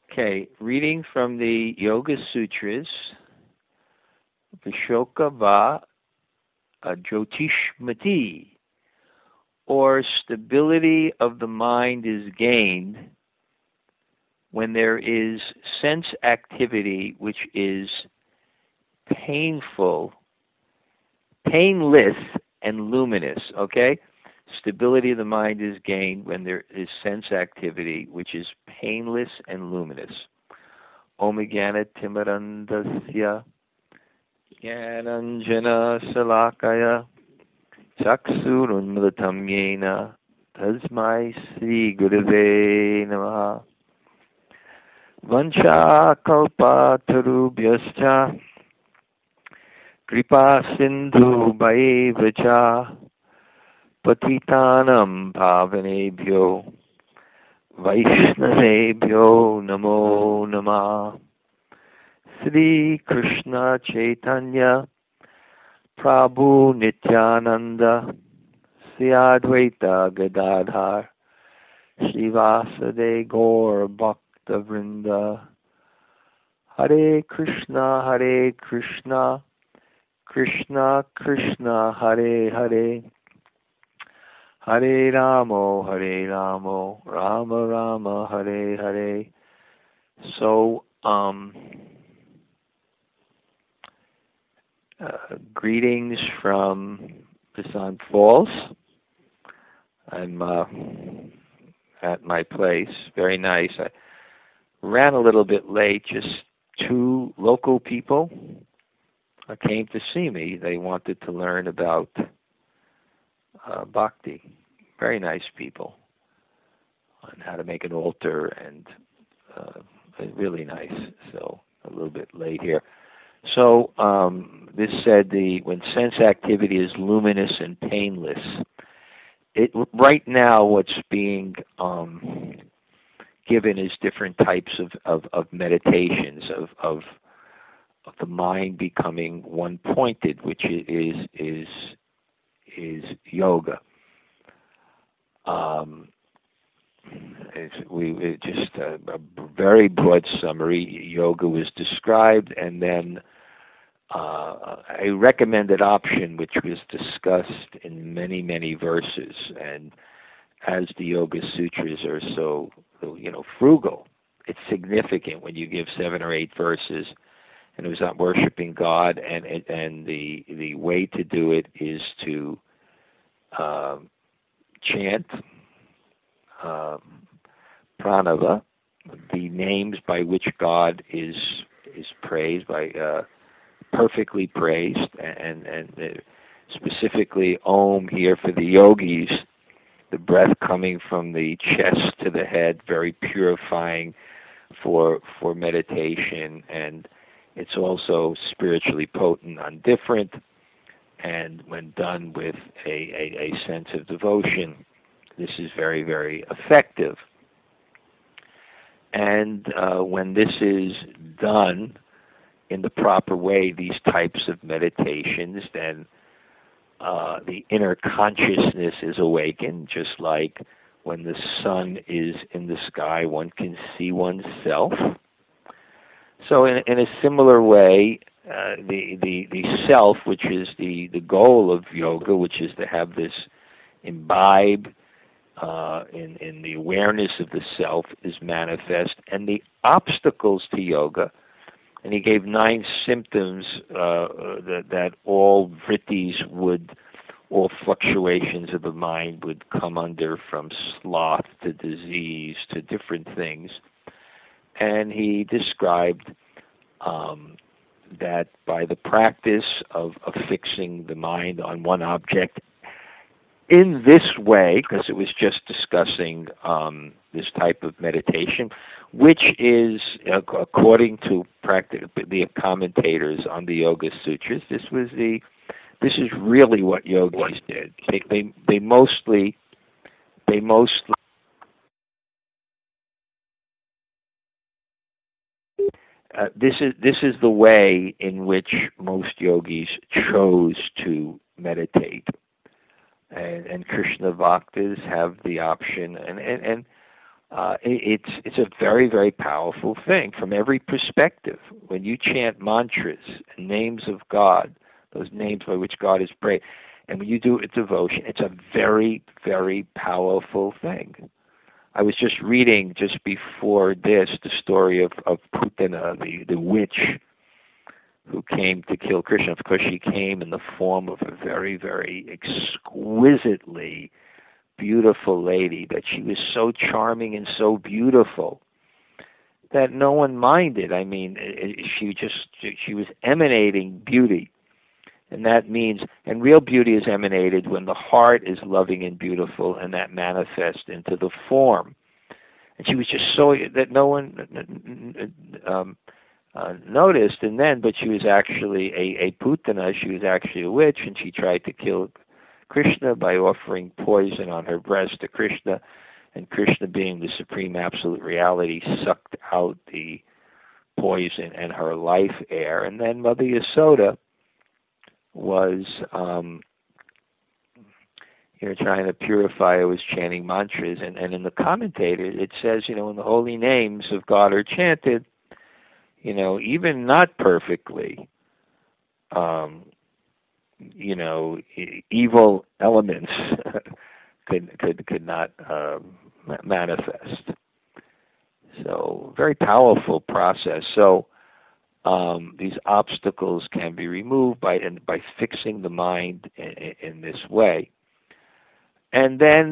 Okay, reading from the Yoga Sutras, Vishoka Va Jyotishmati, or stability of the mind is gained when there is sense activity which is painful, painless, and luminous, okay? Stability of the mind is gained when there is sense activity which is painless and luminous. Om Jnana Timarandasya Jnananjana Salakaya Chaksurunmritam Yena Tasmai Sri Gurave Namaha. Vancha Kalpatarubhyascha Kripa Sindhu Bhaivracha Patitanam Bhavanebhyo Vaishnavebhyo Namo Namah. Sri Krishna Chaitanya Prabhu Nityananda Sri Advaita Gadadhar Srivasade Gaur Bhakta Vrinda. Hare Krishna Krishna Krishna Hare Hare Hare Ramo Rama Rama Hare Hare. So greetings from Passaic Falls. I'm at my place. Very nice. I ran a little bit late. Just two local people came to see me. They wanted to learn about bhakti. Very nice people on how to make an altar, and really nice. So a little bit late here. So this said when sense activity is luminous and painless, right now what's being given is different types of meditations of the mind becoming one-pointed, which is yoga. It's just a very broad summary. Yoga was described, and then a recommended option, which was discussed in many, many verses. And as the Yoga Sutras are so, frugal, it's significant when you give 7 or 8 verses, and it was on worshiping God, and the way to do it is to chant pranava, the names by which God is praised, perfectly praised, and specifically Om here for the yogis, the breath coming from the chest to the head, very purifying for meditation, and it's also spiritually potent on different, and when done with a sense of devotion, this is very, very effective. And when this is done in the proper way, these types of meditations, then the inner consciousness is awakened, just like when the sun is in the sky, one can see oneself. So in a similar way, the self, which is the goal of yoga, which is to have this imbibe in the awareness of the self, is manifest. And the obstacles to yoga, and he gave 9 symptoms that all vrittis all fluctuations of the mind would come under, from sloth to disease to different things. And he described that by the practice of fixing the mind on one object in this way, because it was just discussing this type of meditation, which is, according to the commentators on the Yoga Sutras, this is really what yogis did. They mostly this is the way in which most yogis chose to meditate, and Krishna Bhaktas have the option, and It's a very, very powerful thing from every perspective. When you chant mantras and names of God, those names by which God is praised, and when you do a devotion, it's a very, very powerful thing. I was just reading just before this the story of Putana, the witch who came to kill Krishna. Of course, she came in the form of a very, very exquisitely beautiful lady, that she was so charming and so beautiful that no one minded. I mean, she was emanating beauty. And that means, and real beauty is emanated when the heart is loving and beautiful, and that manifests into the form. And she was just so that no one noticed, but she was actually a Putana. She was actually a witch, and she tried to kill Krishna by offering poison on her breast to Krishna, and Krishna, being the supreme absolute reality, sucked out the poison and her life air. And then Mother Yasoda was trying to purify her, was chanting mantras, and in the commentator it says, when the holy names of God are chanted, even not perfectly, evil elements could not manifest. So very powerful process. So these obstacles can be removed by fixing the mind in this way. And then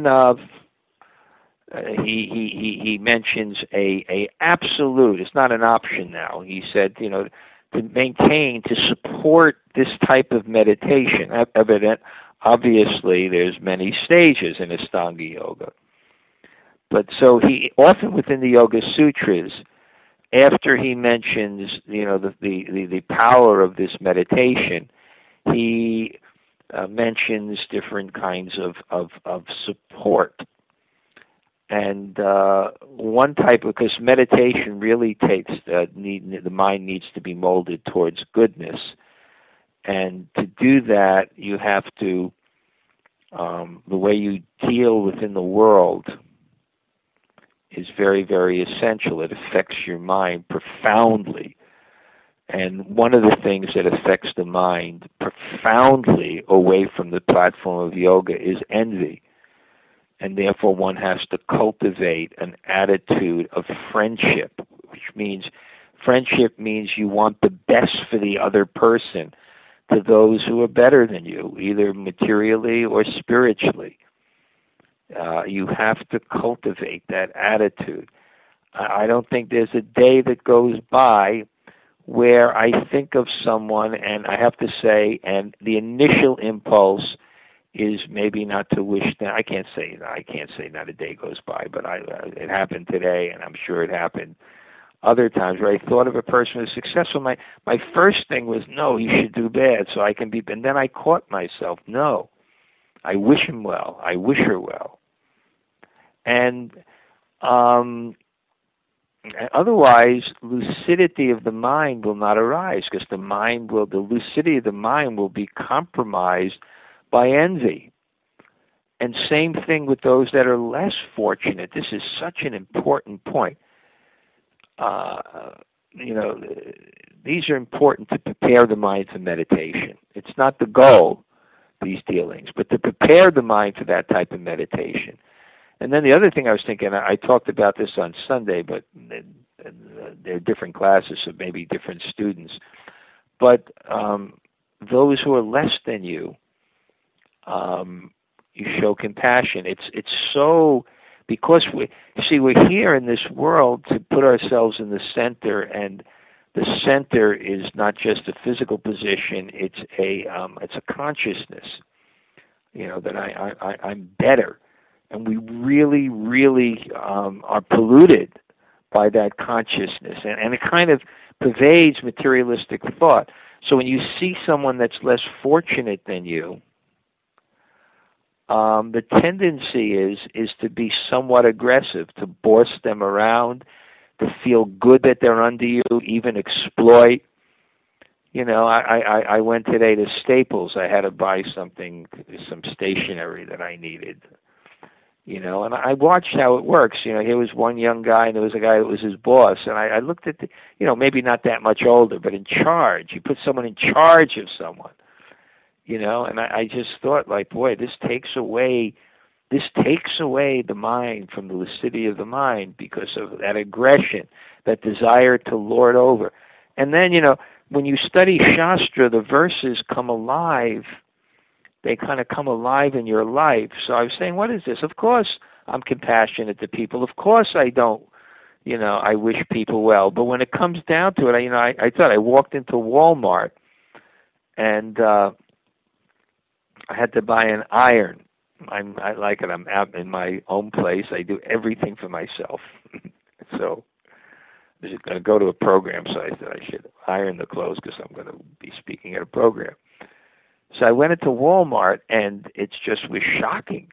he mentions a absolute. It's not an option now. He said, to maintain, to support this type of meditation. Obviously, there's many stages in Ashtanga Yoga. But so he often within the Yoga Sutras, after he mentions the power of this meditation, he mentions different kinds of support. And one type, because meditation really takes the mind needs to be molded towards goodness, and to do that you have to the way you deal within the world is very, very essential. It affects your mind profoundly. And one of the things that affects the mind profoundly away from the platform of yoga is envy. And therefore one has to cultivate an attitude of friendship, which means friendship means you want the best for the other person, to those who are better than you, either materially or spiritually. You have to cultivate that attitude. I don't think there's a day that goes by where I think of someone and I have to say, and the initial impulse is maybe not to wish them. I can't say not a day goes by, but it happened today, and I'm sure it happened other times where I thought of a person who was successful. My first thing was, no, he should do bad so I can be. And then I caught myself, no, I wish him well. I wish her well. And otherwise, lucidity of the mind will not arise, because the lucidity of the mind will be compromised by envy. And same thing with those that are less fortunate. This is such an important point. These are important to prepare the mind for meditation. It's not the goal, these dealings, but to prepare the mind for that type of meditation. And then the other thing I was thinking, I talked about this on Sunday, but they're different classes, so maybe different students. But those who are less than you, you show compassion. It's so, because we're here in this world to put ourselves in the center, and the center is not just a physical position. It's a consciousness. That I'm better. And we really, really are polluted by that consciousness. And it kind of pervades materialistic thought. So when you see someone that's less fortunate than you, the tendency is to be somewhat aggressive, to boss them around, to feel good that they're under you, even exploit. I went today to Staples. I had to buy some stationery that I needed. And I watched how it works. Here was one young guy, and there was a guy that was his boss, and I looked at maybe not that much older, but in charge. You put someone in charge of someone, and I just thought, like, boy, this takes away the mind from the lucidity of the mind because of that aggression, that desire to lord over. And then, when you study Shastra, the verses come alive. They kind of come alive in your life. So I was saying, what is this? Of course I'm compassionate to people. Of course I don't, I wish people well. But when it comes down to it, I thought I walked into Walmart and I had to buy an iron. I like it. I'm out in my own place. I do everything for myself. So I was going to go to a program, so I said I should iron the clothes because I'm going to be speaking at a program. So I went into Walmart, and it just was shocking,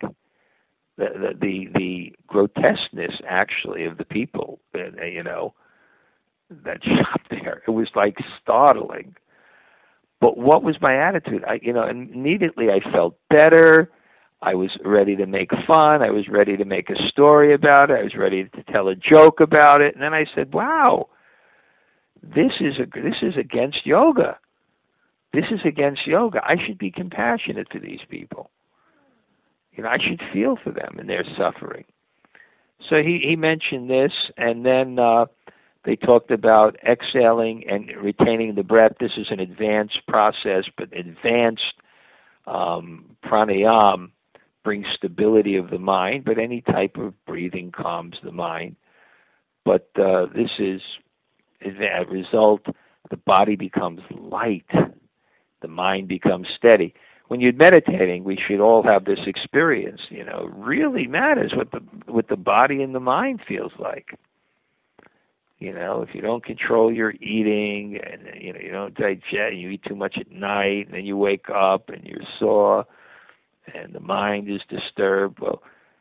the grotesqueness, actually, of the people, that shopped there. It was like startling. But what was my attitude? Immediately I felt better. I was ready to make fun. I was ready to make a story about it. I was ready to tell a joke about it. And then I said, "Wow, this is against yoga. This is against yoga. I should be compassionate to these people. I should feel for them and their suffering." So he mentioned this, and then they talked about exhaling and retaining the breath. This is an advanced process, but advanced pranayama brings stability of the mind, but any type of breathing calms the mind. But this is, as a result, the body becomes light. The mind becomes steady. When you're meditating, we should all have this experience. It really matters what the body and the mind feels like. If you don't control your eating, and you don't digest, you eat too much at night, and then you wake up and you're sore, and the mind is disturbed. Well,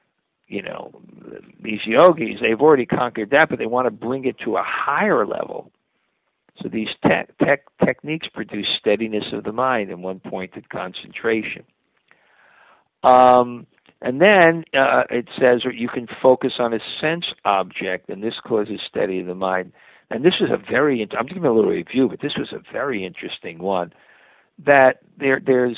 these yogis, they've already conquered that, but they want to bring it to a higher level. So these techniques produce steadiness of the mind and one-pointed concentration. And then it says you can focus on a sense object, and this causes steady of the mind. And this is I'm giving a little review, but this was a very interesting one. That there's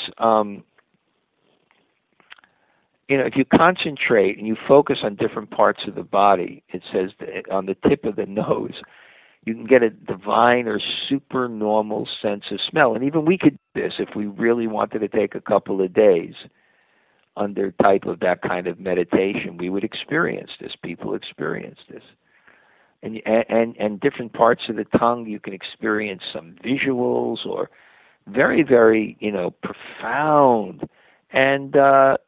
if you concentrate and you focus on different parts of the body, it says that on the tip of the nose, you can get a divine or supernormal sense of smell. And even we could do this if we really wanted to take a couple of days under type of that kind of meditation. We would experience this. People experience this. And different parts of the tongue, you can experience some visuals or very, very, profound. And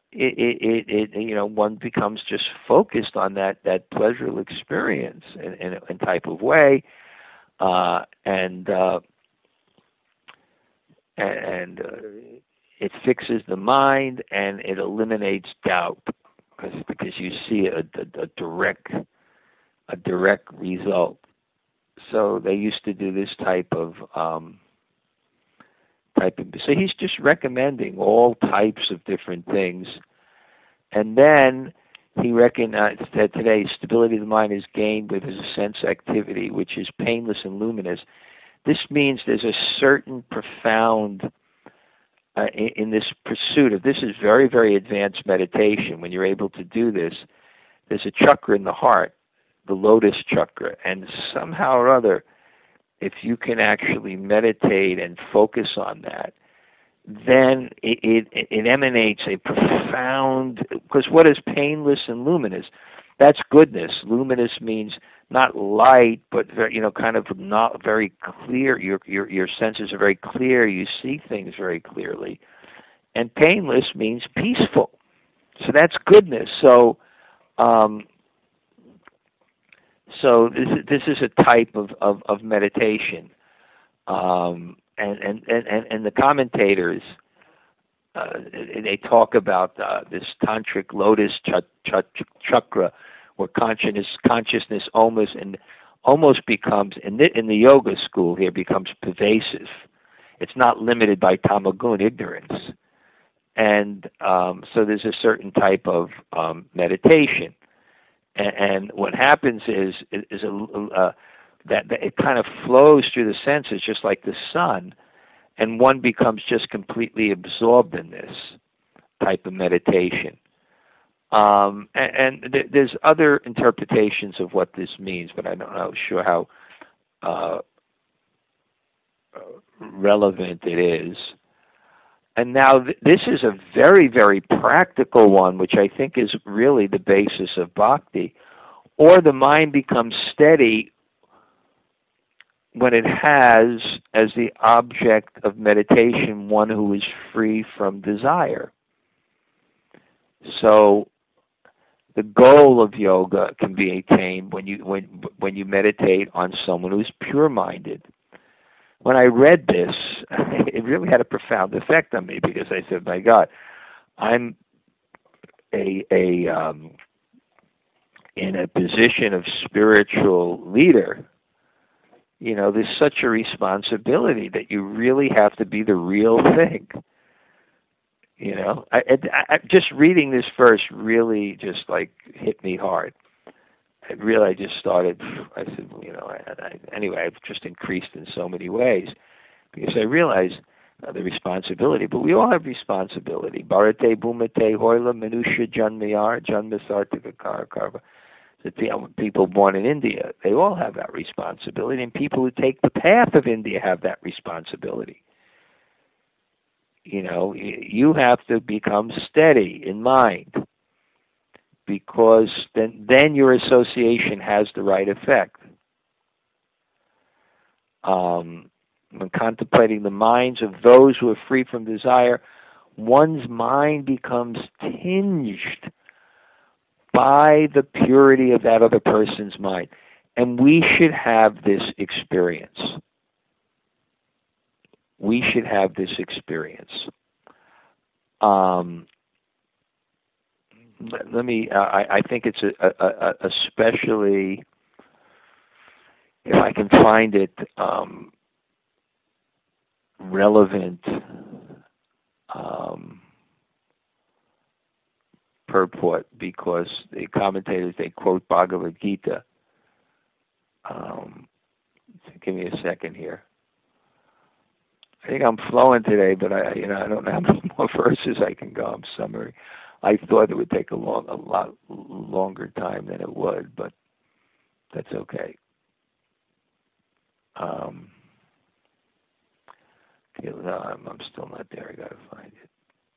one becomes just focused on that pleasurable experience in a type of way. And it fixes the mind and it eliminates doubt because you see a direct result. So they used to do this type of. So he's just recommending all types of different things, and then he recognized that today stability of the mind is gained with his sense activity, which is painless and luminous. This means there's a certain profound in this pursuit of this is very, very advanced meditation. When you're able to do this, there's a chakra in the heart, the lotus chakra, and somehow or other, if you can actually meditate and focus on that, then it emanates a profound, because what is painless and luminous? That's goodness. Luminous means not light, but very, kind of not very clear. Your senses are very clear. You see things very clearly. And painless means peaceful. So that's goodness. So this is a type of meditation. And the commentators, they talk about this tantric lotus chakra, where consciousness almost becomes in the yoga school here becomes pervasive. It's not limited by tamagun, ignorance, And so there's a certain type of meditation. And what happens is that it kind of flows through the senses just like the sun, and one becomes just completely absorbed in this type of meditation. There's other interpretations of what this means, but I'm not sure how relevant it is. And now this is a very, very practical one, which I think is really the basis of bhakti. Or the mind becomes steady when it has as the object of meditation one who is free from desire. So the goal of yoga can be attained when you meditate on someone who's pure-minded. When I read this, it really had a profound effect on me, because I said, "My God, I'm in a position of spiritual leader. You know, there's such a responsibility that you really have to be the real thing." You know, I just reading this verse really just like hit me hard. I just started, I said, you know, anyway, I've just increased in so many ways, because I realized the responsibility, but we all have responsibility. Bharate bhumate hoila manusha janmayar janmasartika karva. The people born in India, they all have that responsibility, and people who take the path of India have that responsibility. You know, you have to become steady in mind, because then your association has the right effect. When contemplating the minds of those who are free from desire, one's mind becomes tinged by the purity of that other person's mind. And we should have this experience. We should have this experience. Let me. I think it's especially, if I can find it, relevant purport, because the commentators, they quote Bhagavad Gita. Give me a second here. I think I'm flowing today, but I don't know how many more verses I can go. I'm summary. I thought it would take a lot longer time than it would, but that's okay. No, I'm still not there. I got to find it.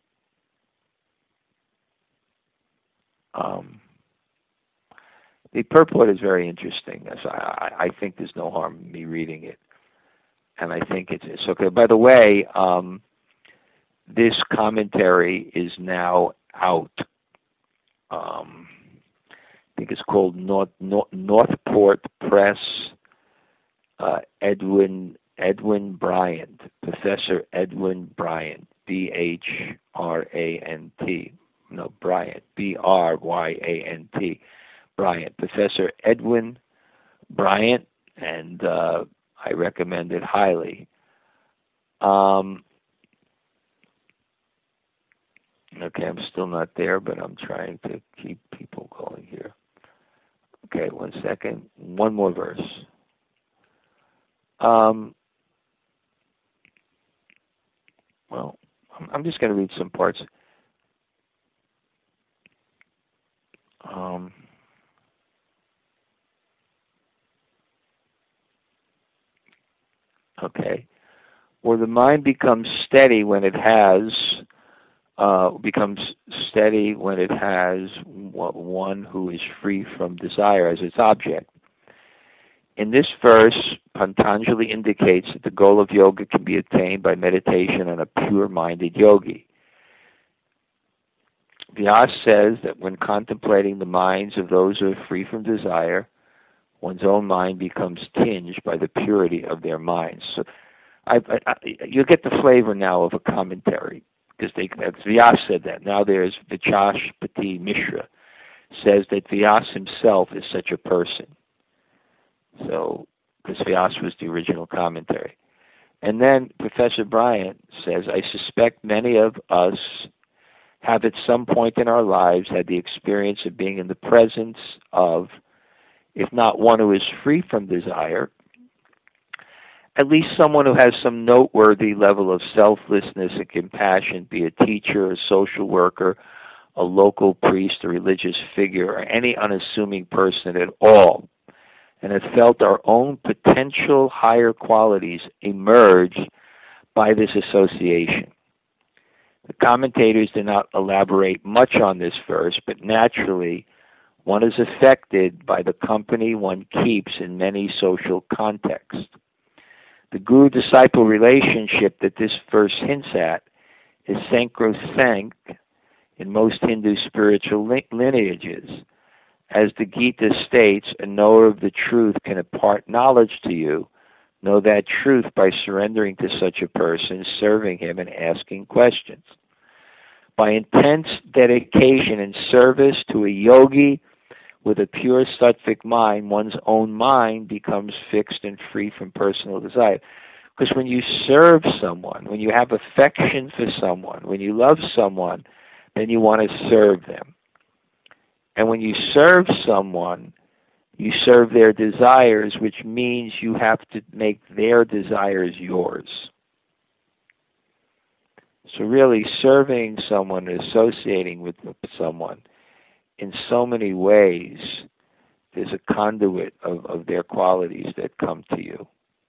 The purport is very interesting. So I think there's no harm in me reading it, and I think it's okay. By the way, this commentary is now out. I think it's called Northport Press. Edwin Bryant, Professor Edwin Bryant, B-H-R-A-N-T. No, Bryant, B-R-Y-A-N-T. Bryant, Professor Edwin Bryant, and I recommend it highly. Okay, I'm still not there, but I'm trying to keep people going here. Okay, 1 second. One more verse. Well, I'm just going to read some parts. Okay. Or the mind becomes steady when it has one who is free from desire as its object. In this verse, Patanjali indicates that the goal of yoga can be attained by meditation on a pure-minded yogi. Vyasa says that when contemplating the minds of those who are free from desire, one's own mind becomes tinged by the purity of their minds. So you get the flavor now of a commentary, because Vyasa said that. Now there's Vichashpati Mishra says that Vyasa himself is such a person. So, because Vyasa was the original commentary. And then Professor Bryant says, I suspect many of us have at some point in our lives had the experience of being in the presence of, if not one who is free from desire, at least someone who has some noteworthy level of selflessness and compassion, be a teacher, a social worker, a local priest, a religious figure, or any unassuming person at all, and have felt our own potential higher qualities emerge by this association. The commentators do not elaborate much on this verse, but naturally, one is affected by the company one keeps in many social contexts. The guru-disciple relationship that this verse hints at is sacrosanct in most Hindu spiritual lineages. As the Gita states, a knower of the truth can impart knowledge to you. Know that truth by surrendering to such a person, serving him, and asking questions. By intense dedication and service to a yogi with a pure sattvic mind, one's own mind becomes fixed and free from personal desire. Because when you serve someone, when you have affection for someone, when you love someone, then you want to serve them. And when you serve someone, you serve their desires, which means you have to make their desires yours. So really serving someone, associating with someone, in so many ways, there's a conduit of their qualities that come to you.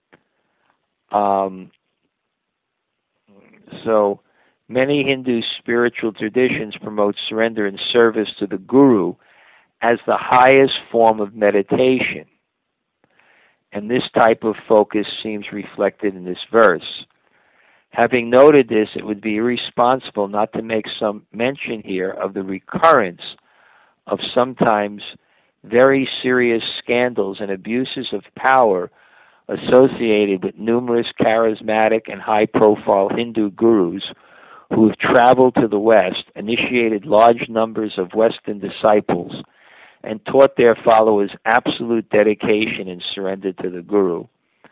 So many Hindu spiritual traditions promote surrender and service to the Guru as the highest form of meditation. And this type of focus seems reflected in this verse. Having noted this, it would be irresponsible not to make some mention here of the recurrence of sometimes very serious scandals and abuses of power associated with numerous charismatic and high-profile Hindu gurus who have traveled to the West, initiated large numbers of Western disciples, and taught their followers absolute dedication and surrender to the Guru.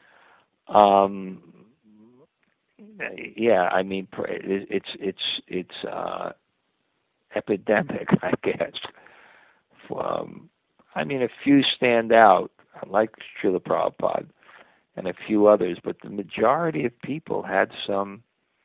Yeah, I mean, it's epidemic, I guess. I mean, a few stand out, like Srila Prabhupada and a few others, but the majority of people had some,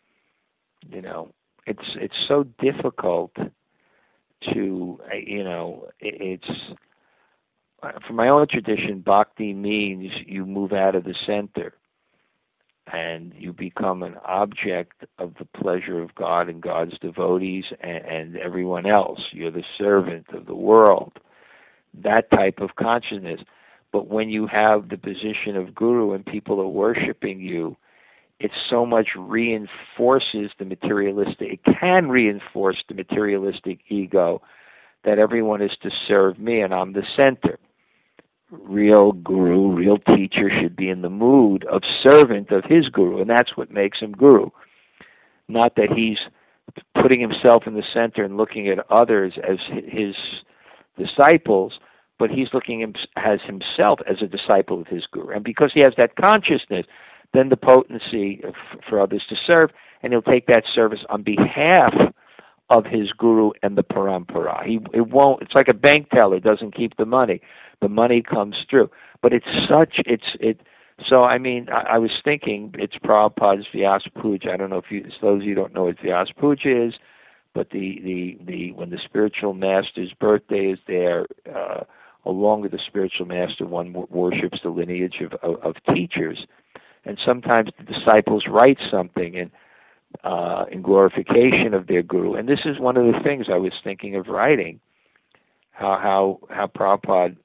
it's so difficult to, it's, for my own tradition, bhakti means you move out of the center and you become an object of the pleasure of God and God's devotees and everyone else. You're the servant of the world. That type of consciousness. But when you have the position of guru and people are worshiping you, it so much reinforces the materialistic, it can reinforce the materialistic ego that everyone is to serve me and I'm the center. Real guru, real teacher should be in the mood of servant of his guru, and that's what makes him guru. Not that he's putting himself in the center and looking at others as his disciples, but he's looking as himself as a disciple of his guru. And because he has that consciousness, then the potency for others to serve, and he'll take that service on behalf of his guru and the parampara. It's like a bank teller doesn't keep the money. The money comes through. But so I mean, I was thinking it's Prabhupada's Vyasa Puja. I don't know if those of you don't know what Vyasa Puja is, but when the spiritual master's birthday is there, along with the spiritual master, one worships the lineage of teachers. And sometimes the disciples write something in glorification of their guru. And this is one of the things I was thinking of writing, how Prabhupada,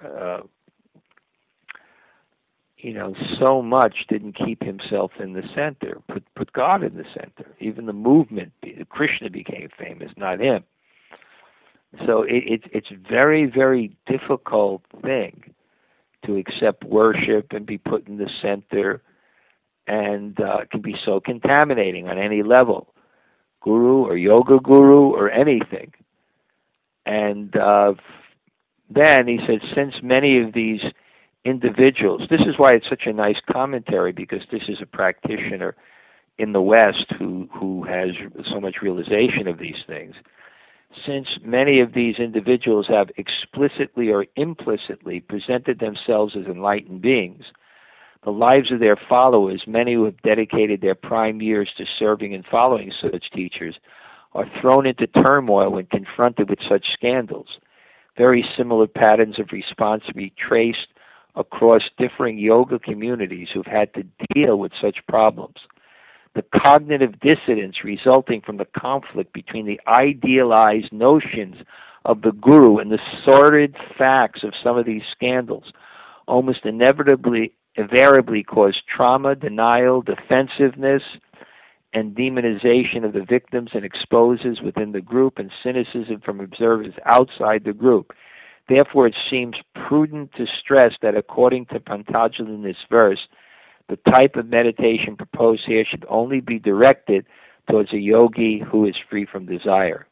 so much didn't keep himself in the center, put God in the center. Even the movement, Krishna became famous, not him. So it's very, very difficult thing to accept worship and be put in the center, and it can be so contaminating on any level, guru or yoga guru or anything. And then he said, since many of these individuals, this is why it's such a nice commentary, because this is a practitioner in the West who has so much realization of these things, since many of these individuals have explicitly or implicitly presented themselves as enlightened beings, the lives of their followers, many who have dedicated their prime years to serving and following such teachers, are thrown into turmoil when confronted with such scandals. Very similar patterns of response to be traced across differing yoga communities who've had to deal with such problems. The cognitive dissonance resulting from the conflict between the idealized notions of the guru and the sordid facts of some of these scandals almost invariably cause trauma, denial, defensiveness, and demonization of the victims and exposes within the group and cynicism from observers outside the group. Therefore, it seems prudent to stress that according to Patanjali in this verse, the type of meditation proposed here should only be directed towards a yogi who is free from desire.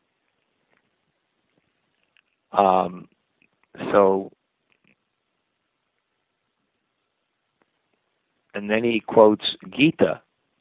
And then he quotes Gita,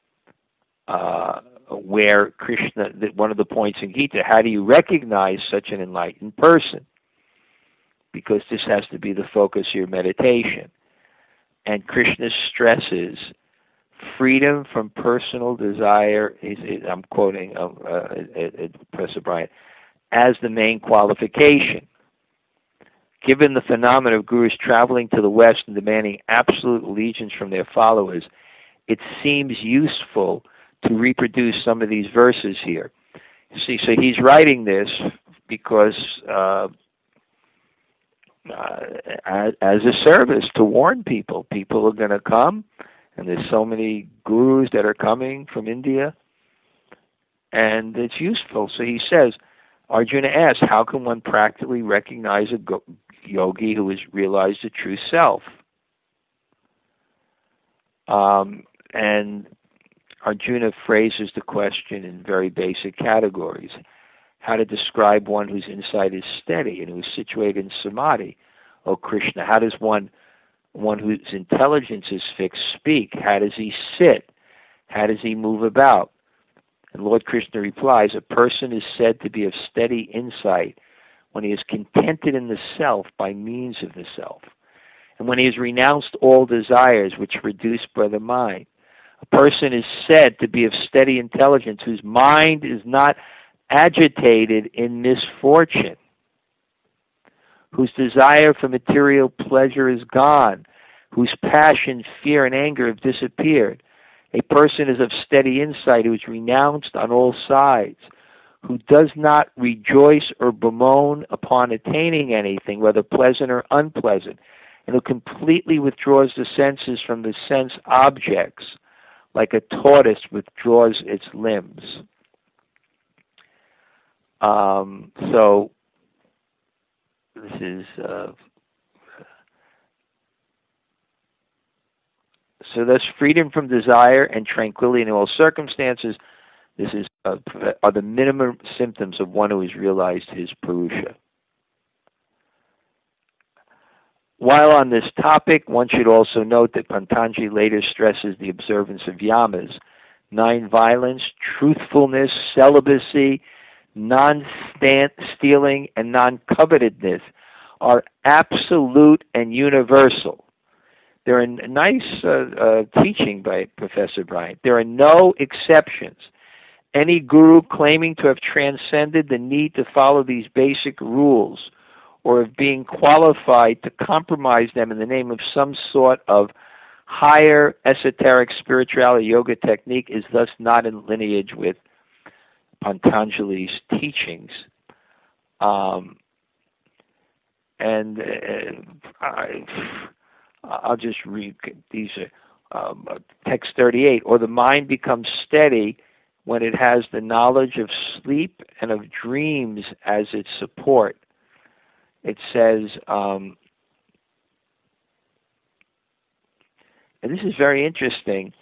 where Krishna, one of the points in Gita, how do you recognize such an enlightened person? Because this has to be the focus of your meditation. And Krishna stresses freedom from personal desire, I'm quoting Professor Bryant, as the main qualification. Given the phenomenon of gurus traveling to the West and demanding absolute allegiance from their followers, it seems useful to reproduce some of these verses here. See, so he's writing this because as a service to warn people. People are going to come, and there's so many gurus that are coming from India, and it's useful. So he says, Arjuna asks, how can one practically recognize a yogi who has realized the true self? And Arjuna phrases the question in very basic categories. How to describe one whose insight is steady and who is situated in samadhi. O Krishna, how does one whose intelligence is fixed speak? How does he sit? How does he move about? And Lord Krishna replies, a person is said to be of steady insight when he is contented in the self by means of the self, and when he has renounced all desires which are reduced by the mind. A person is said to be of steady intelligence whose mind is not agitated in misfortune, whose desire for material pleasure is gone, whose passion, fear, and anger have disappeared. A person is of steady insight who is renounced on all sides, who does not rejoice or bemoan upon attaining anything, whether pleasant or unpleasant, and who completely withdraws the senses from the sense objects, like a tortoise withdraws its limbs. So this is so thus freedom from desire and tranquility in all circumstances. This is are the minimum symptoms of one who has realized his Purusha. While on this topic, one should also note that Patanjali later stresses the observance of yamas, non-violence, truthfulness, celibacy, non-stealing, and non-covetedness are absolute and universal. They're a nice teaching by Professor Bryant. There are no exceptions. Any guru claiming to have transcended the need to follow these basic rules or of being qualified to compromise them in the name of some sort of higher esoteric spirituality yoga technique is thus not in lineage with Patanjali's teachings. I'll just read these. Text 38, or the mind becomes steady when it has the knowledge of sleep and of dreams as its support. It says, and this is very interesting,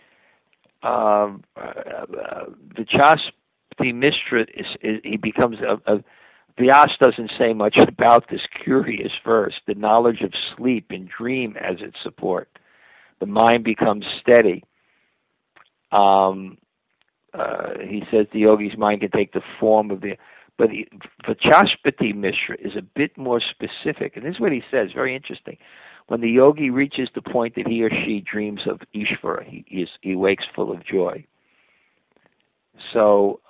Vichaspati Mishra, he becomes, Vyas doesn't say much about this curious verse, the knowledge of sleep and dream as its support. The mind becomes steady. he says the yogi's mind can take the form of the, but Vachaspati Mishra is a bit more specific, and this is what he says, very interesting. When the yogi reaches the point that he or she dreams of Ishvara, he wakes full of joy. So,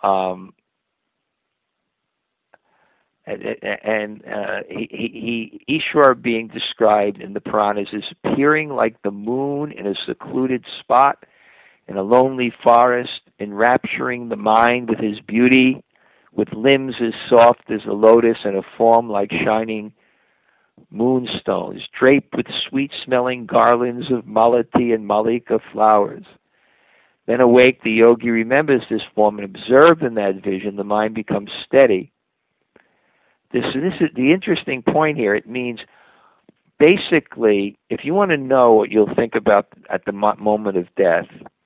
Ishvara being described in the Puranas as appearing like the moon in a secluded spot, in a lonely forest, enrapturing the mind with his beauty, with limbs as soft as a lotus and a form like shining moonstones, draped with sweet-smelling garlands of malati and malika flowers. Then awake, the yogi remembers this form, and observed in that vision, the mind becomes steady. This is the interesting point here. It means, basically, if you want to know what you'll think about at the moment of death,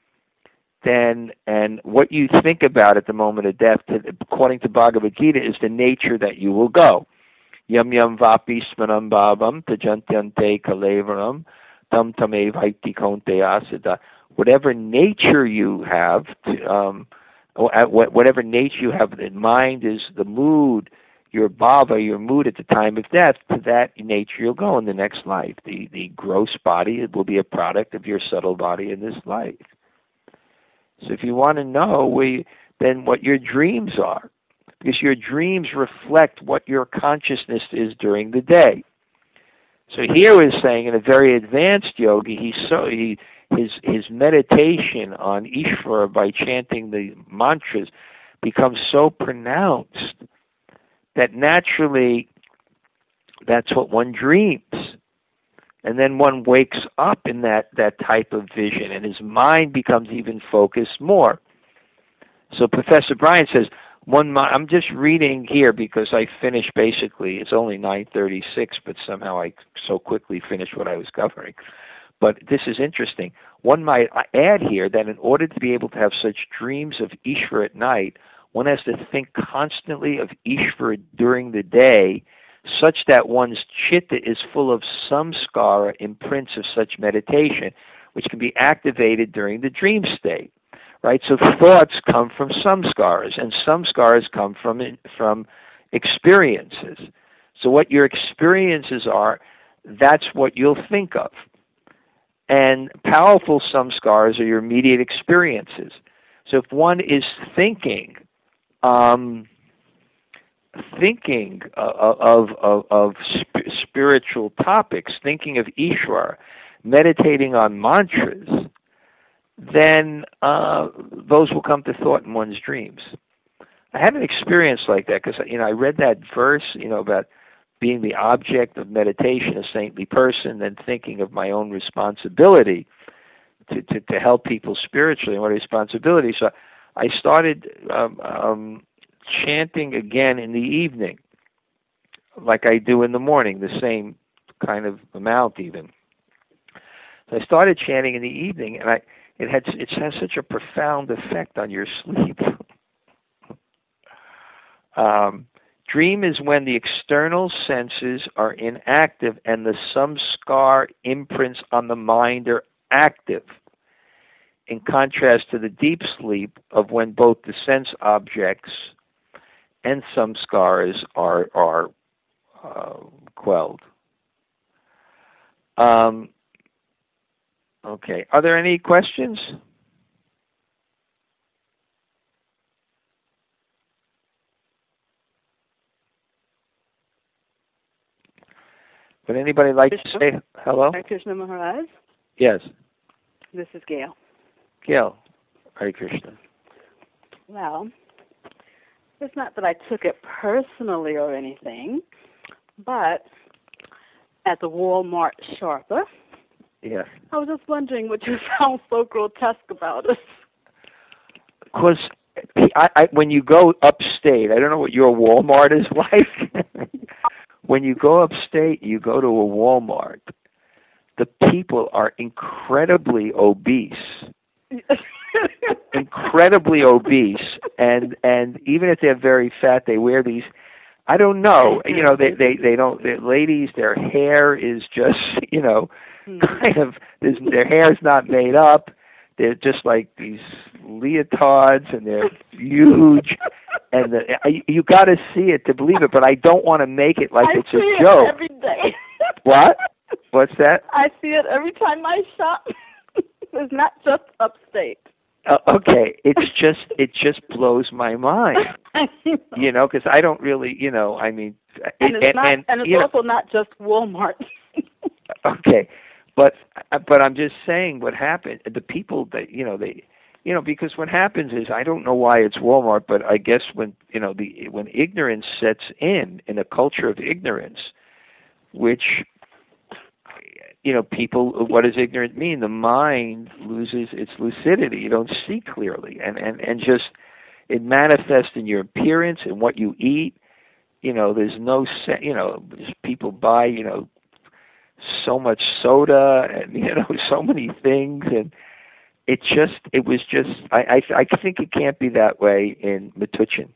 then, and what you think about at the moment of death, according to Bhagavad Gita, is the nature that you will go. Yam yam vapi smanam bhavam tajantyante kalevaram tam tame vaiti konte asada. Whatever nature you have, whatever nature you have in mind is the mood, your bhava, your mood at the time of death, to that nature you'll go in the next life. The gross body, it will be a product of your subtle body in this life. So if you want to know then what your dreams are, because your dreams reflect what your consciousness is during the day. So here is saying, in a very advanced yogi, his meditation on Ishvara by chanting the mantras becomes so pronounced that naturally that's what one dreams. And then one wakes up in that type of vision, and his mind becomes even focused more. So Professor Bryant says, I'm just reading here because I finished basically, it's only 9:36, but somehow I so quickly finished what I was covering. But this is interesting. One might add here that in order to be able to have such dreams of Ishvara at night, one has to think constantly of Ishvara during the day, such that one's chitta is full of samskara, imprints of such meditation, which can be activated during the dream state. Right? So thoughts come from samskaras, and samskaras come from experiences. So what your experiences are, that's what you'll think of. And powerful samskaras are your immediate experiences. So if one is thinking of spiritual topics, thinking of Ishvara, meditating on mantras, then those will come to thought in one's dreams. I had an experience like that because I read that verse about being the object of meditation, a saintly person, and thinking of my own responsibility to help people spiritually and what responsibility. So I started chanting again in the evening, like I do in the morning, the same kind of amount even. So I started chanting in the evening, and it has such a profound effect on your sleep. Dream is when the external senses are inactive and the samskar imprints on the mind are active, in contrast to the deep sleep of when both the sense objects and samskaras are quelled. Okay. Are there any questions? Would anybody like to say hello? Hare Krishna Maharaj. Yes. This is Gail. Gail. Hare Krishna. Well, it's not that I took it personally or anything, but as a Walmart shopper, yes, I was just wondering what you found so grotesque about it. Because when you go upstate, I don't know what your Walmart is like. When you go upstate, you go to a Walmart, the people are incredibly obese. Incredibly obese, and even if they're very fat, they wear these. I don't know. They don't. The ladies, their hair is just kind of. Their hair is not made up. They're just like these leotards, and they're huge. And you got to see it to believe it, but I don't want to make it like it's a joke. I see it every day. What? What's that? I see it every time I shop. It's not just upstate. Okay, it just blows my mind. You know, because I don't really, you know, I mean, and it's also not just Walmart. Okay, but I'm just saying what happened. The people that because what happens is, I don't know why it's Walmart, but I guess when when ignorance sets in a culture of ignorance, which people, what does ignorant mean? The mind loses its lucidity. You don't see clearly, and just it manifests in your appearance and what you eat. There's no people buy so much soda and so many things, and I think it can't be that way in Metuchen.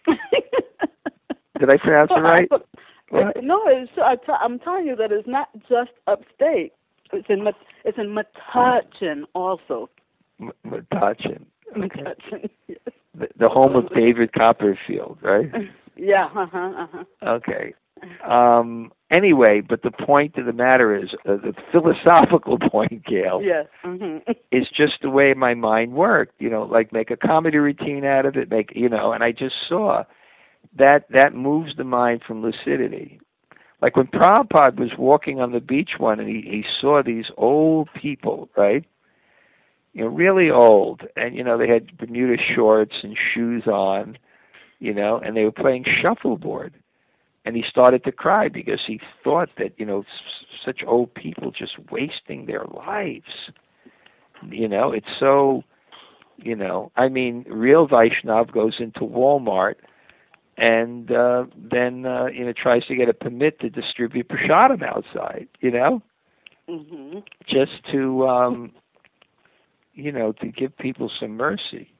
Did I pronounce it right? No, I'm telling you that it's not just upstate. It's in Metuchen also. Metuchen. Okay. Metuchen. Yes. The home of David Copperfield, right? Yeah. Okay. Anyway, but the point of the matter is, the philosophical point, Gail, yes. is just the way my mind worked. Like make a comedy routine out of it, and I just saw that moves the mind from lucidity. Like when Prabhupada was walking on the beach one, and he saw these old people, right? Really old, and they had Bermuda shorts and shoes on, and they were playing shuffleboard. And he started to cry because he thought that, such old people just wasting their lives. It's so, I mean, real Vaishnav goes into Walmart and then tries to get a permit to distribute prasadam outside, Mm-hmm. just to, to give people some mercy.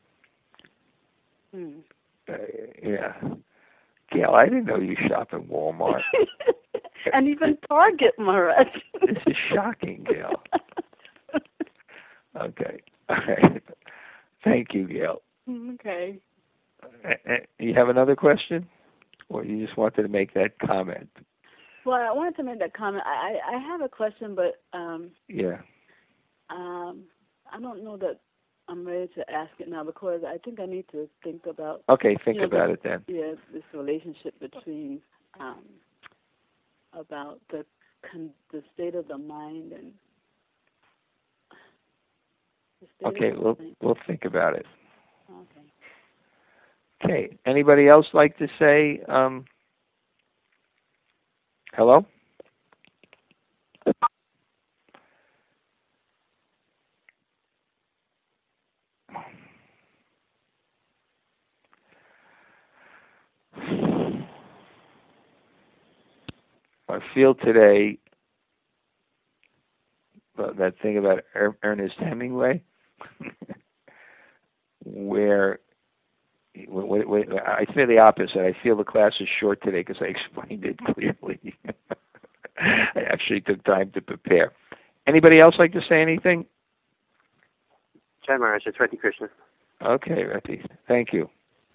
Mm. Yeah. Gail, I didn't know you shop at Walmart. And even Target, Maharaj. This is shocking, Gail. Okay. All right. Thank you, Gail. Okay. You have another question? Or you just wanted to make that comment? Well, I wanted to make that comment. I have a question, but yeah. I don't know that I'm ready to ask it now, because I think I need to think about. Okay, think about it then. Yeah, this relationship between about the state of the mind and. Okay, we'll think about it. Okay. Okay. Anybody else like to say hello? I feel today that thing about Ernest Hemingway, where I feel the opposite. I feel the class is short today because I explained it clearly. I actually took time to prepare. Anybody else like to say anything? Jai Maharaj, it's Rati Krishna. Okay, Rati. Thank you.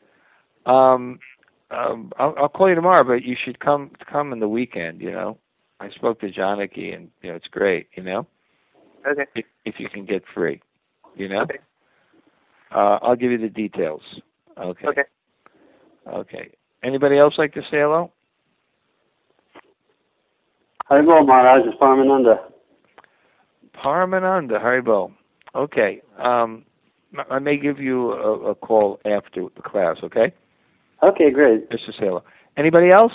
I'll call you tomorrow, but you should come in the weekend. I spoke to Janaki, and it's great. Okay. If you can get free, Okay. I'll give you the details. Okay. Okay. Okay. Anybody else like to say hello? Haribo Maharaj, it's Paramananda. Paramananda, Haribo. Okay. I may give you a call after the class. Okay. Okay, great. Just to say hello. Anybody else?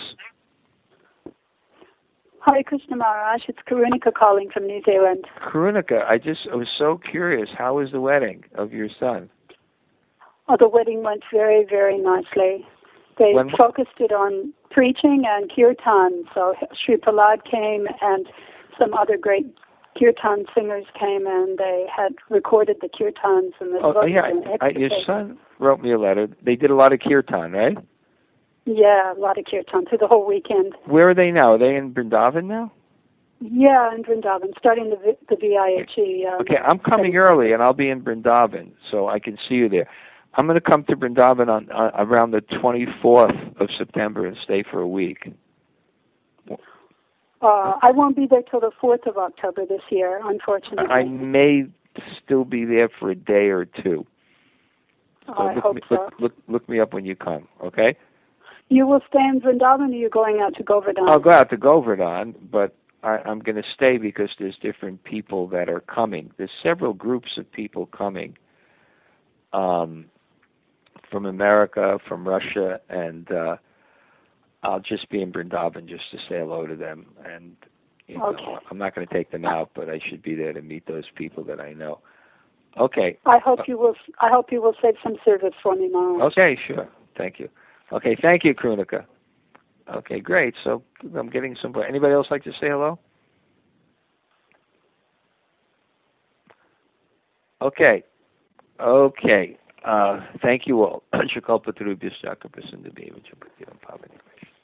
Hare Krishna Maharaj, it's Karunika calling from New Zealand. Karunika, I was so curious. How was the wedding of your son? Oh, the wedding went very, very nicely. They focused it on preaching and kirtan. So Sri Prahlad came and some other great kirtan singers came, and they had recorded the kirtans and the devotees. Yeah, your son wrote me a letter. They did a lot of kirtan, right? Yeah, a lot of kirtan through the whole weekend. Where are they now? Are they in Vrindavan now? Yeah, in Vrindavan, starting the VIHE. Okay, I'm coming early, and I'll be in Vrindavan, so I can see you there. I'm going to come to Vrindavan on around the 24th of September and stay for a week. I won't be there till the 4th of October this year, unfortunately. I may still be there for a day or two. So I hope so. Look me up when you come, okay? You will stay in Vrindavan, or you're going out to Govardhan? I'll go out to Govardhan, but I'm going to stay because there's different people that are coming. There's several groups of people coming from America, from Russia, and I'll just be in Vrindavan just to say hello to them. And okay. I'm not going to take them out, but I should be there to meet those people that I know. Okay. I hope you will save some service for me, Maharaj. Okay, sure. Thank you. Okay, thank you, Krunika. Okay, great. So I'm getting some. Anybody else like to say hello? Okay. Thank you all.